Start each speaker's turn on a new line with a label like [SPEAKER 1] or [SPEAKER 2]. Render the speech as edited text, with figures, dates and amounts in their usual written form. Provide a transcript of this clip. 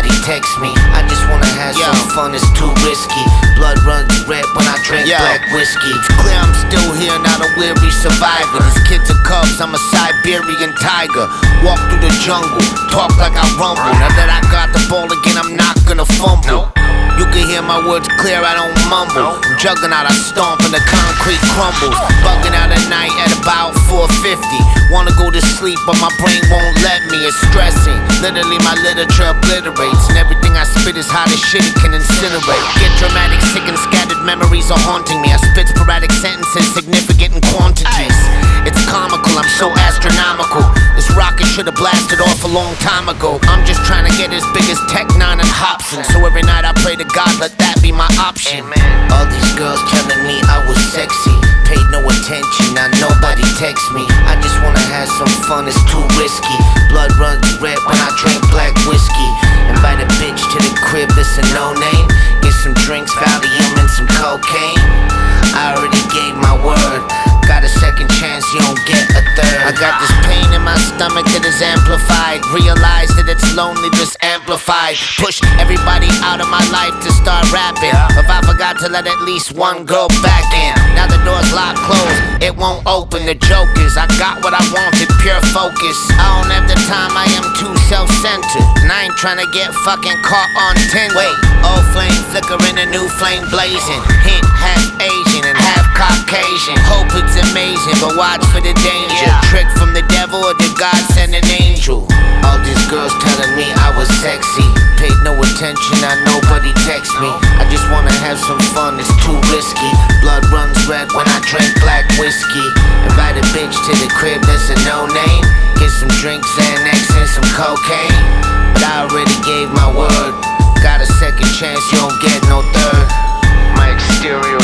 [SPEAKER 1] nobody text me. I just wanna have some fun, it's too risky. Blood runs red when I drink black whiskey. It's clear I'm still here, not a weary survivor. These kids are cubs, I'm a Siberian tiger. Walk through the jungle, talk like I rumble. Now that I got the ball again, I'm not gonna fumble. You can hear my words clear, I don't mumble. I'm juggling out, I stomp and the concrete crumbles. Bugging out at night at about 4:50. Wanna go to sleep, but my brain won't let me. It's stressing. Literally, my literature obliterates. And everything I spit is hot as shit, it can incinerate. Get dramatic, sick and scattered memories are haunting me. I spit sporadic sentences, significant in quantities. It's comical, I'm so astronomical. This rocket should've blasted off a long time ago. I'm just trying to get as big as Tech 9 and Hobson. So every night I pray to God, let that be my option. All these girls telling me I was sexy. Paid no attention, now nobody texts me. I just wanna have some fun, it's too risky. Blood runs red when I drink black whiskey. Invite a bitch to the crib, that's a no-name. Get some drinks, Valium and some cocaine. I already gave my word. Got a second chance, you don't get a third. I got this pain in my stomach that is amplified. Realize that it's lonely, just amplified. Pushed everybody out of my life to start rapping. If I forgot to let at least one girl back in. Now the door's locked closed, it won't open. The joke is I got what I wanted, pure focus. I don't have the time, I am too self-centered. And I ain't tryna get fucking caught on Tinder. Wait, old flame flickering, a new flame blazing. Hint, half Asian and half Caucasian. Hope it's amazing, but watch for the danger. Trick from the devil or did God send an angel? All these girls telling me I was sexy. Paid no attention, now nobody text me. I just wanna have some fun, it's too risky. Blood runs red when I drink black whiskey. Invite a bitch to the crib, that's a no-name. Get some drinks, Xanax and some cocaine. But I already gave my word. Got a second chance, you don't get no third. My exterior